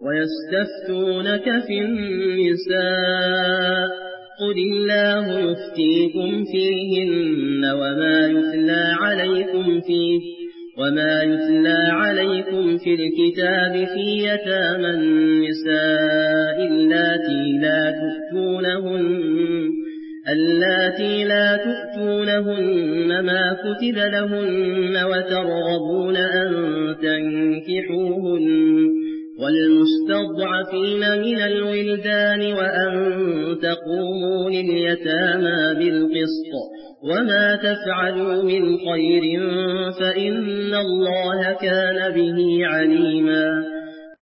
ويستفتونك في النساء قل الله يفتيكم فيهن وما يتلى عليكم في الكتاب في يتامى النساء اللاتي لا تؤتونهن ما كتب لهن وترغبون أن تنكحوهن والمستضعفين من الولدان وأن تقوموا لليتامى بالقسط وما تفعلوا من خير فإن الله كان به عليما